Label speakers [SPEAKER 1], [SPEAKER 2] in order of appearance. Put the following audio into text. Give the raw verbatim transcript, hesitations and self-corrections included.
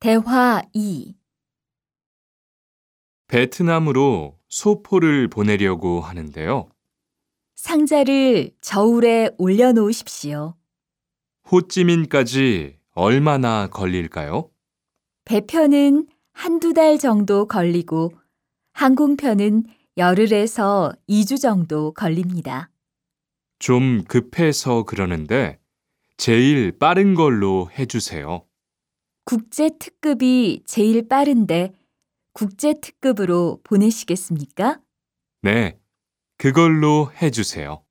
[SPEAKER 1] 대화 이.
[SPEAKER 2] 베트남으로 소포를 보내려고 하는데요.
[SPEAKER 1] 상자를 저울에 올려놓으십시오.
[SPEAKER 2] 호찌민까지 얼마나 걸릴까요?
[SPEAKER 1] 배편은 한두 달 정도 걸리고 항공편은 열흘에서 이 주 정도 걸립니다.
[SPEAKER 2] 좀 급해서 그러는데 제일 빠른 걸로 해주세요.
[SPEAKER 1] 국제 특급이 제일 빠른데 국제 특급으로 보내시겠습니까?
[SPEAKER 2] 네, 그걸로 해주세요.